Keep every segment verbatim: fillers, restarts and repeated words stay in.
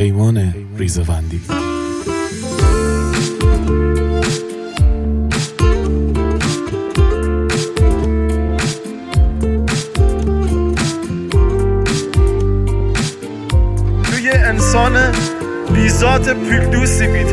پیمان ریزوندی. توی انسان بیزات پیلدوسی بید.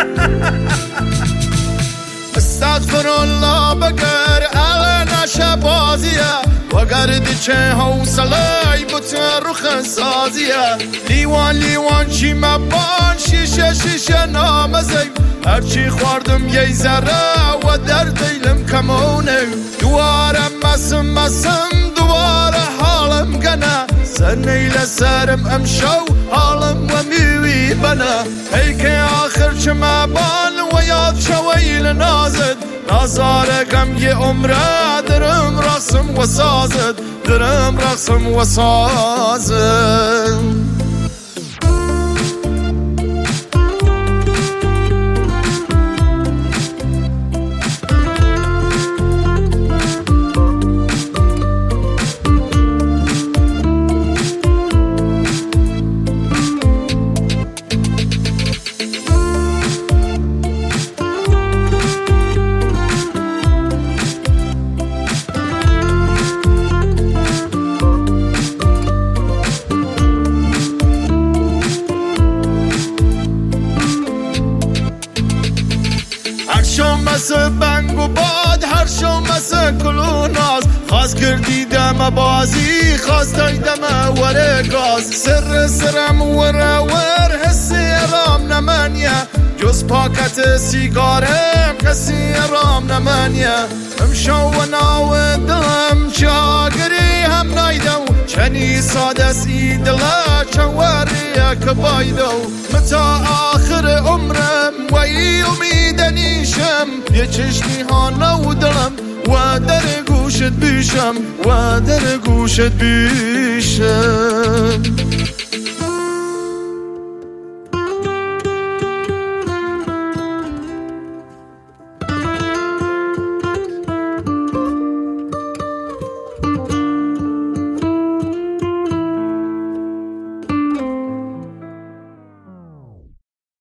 استغفر الله بگر ال نشه بازیه وگر دیچه حوصله بوته رو خنسازیه لیوان لیوان چی مبان شیشه شیشه نامزیم هرچی خوردم یه ذره و در دیلم کمونه دوارم مسم مسم دواره حالم گنه سنیل سرم امشو حالم و میوی بنا ای که آخر چه مبان و یاد شویل نازد نازارگم یه عمره درم رقصم و سازد درم رقصم و سازد هر شو مثل بنگ و باد هر شو مثل کلوناز خواست کردیدم بازی خواست دایدم وره گاز سر سرم وره ور حسی رام نمانیه جز پاکت سیگارم کسی رام نمانیه امشو و ناو دلم چاگری هم نایدو چنی ساده سی دلا چواریه کبایدو متا آخر عمرم وی امیدنیشم یه چشمی ها نو دلم و در گوشت بیشم و در گوشت بیشم